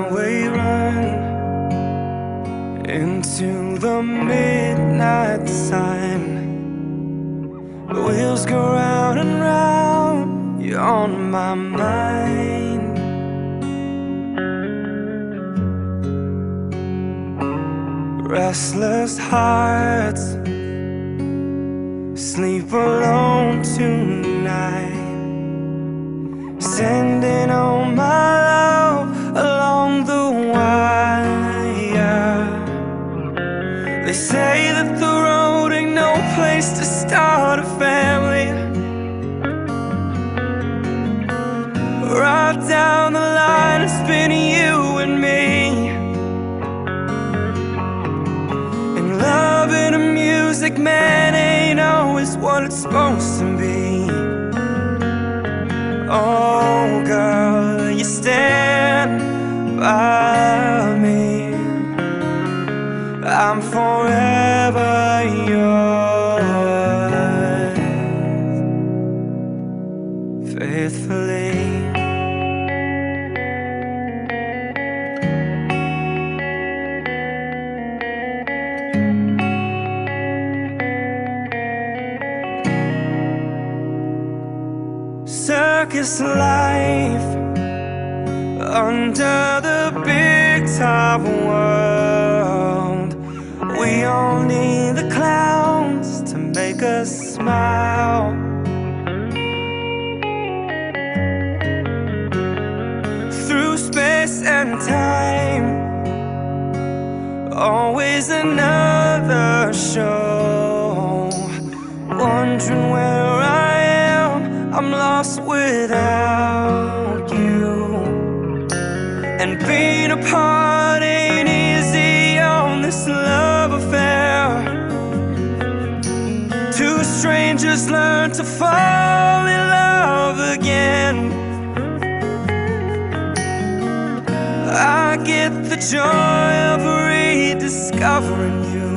highway run into the midnight sun. The wheels go round and round, you're on my mind. Restless hearts sleep alone tonight, sending all my love along the wire. They say that the road ain't no place to start a family. Right down the line, it's been you and me. And loving a music man ain't always what it's supposed to be. Oh girl, you stand by me, I'm forever yours, faithfully. Circus life under the big top world. We all need the clowns to make us smile. Through space and time, always another show. Wondering where I am, I'm lost without you. And being apart ain't easy on this love affair. Two strangers learn to fall in love again. I get the joy of rediscovering you.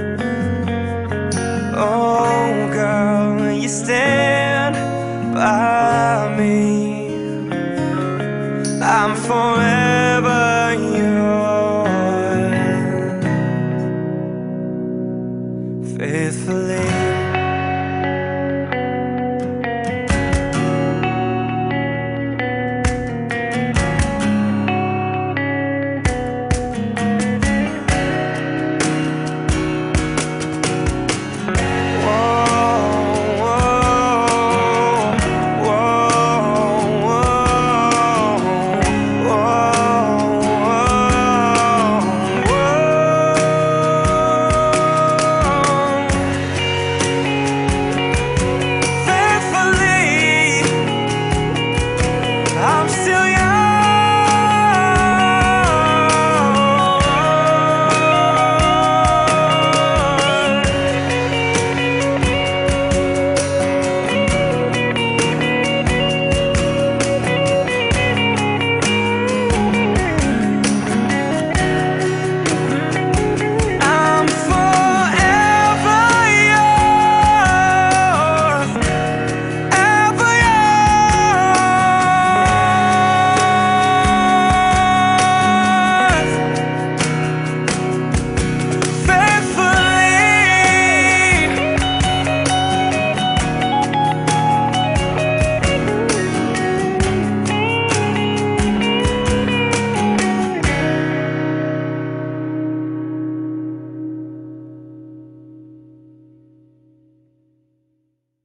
Oh girl, you stand by me, I'm forever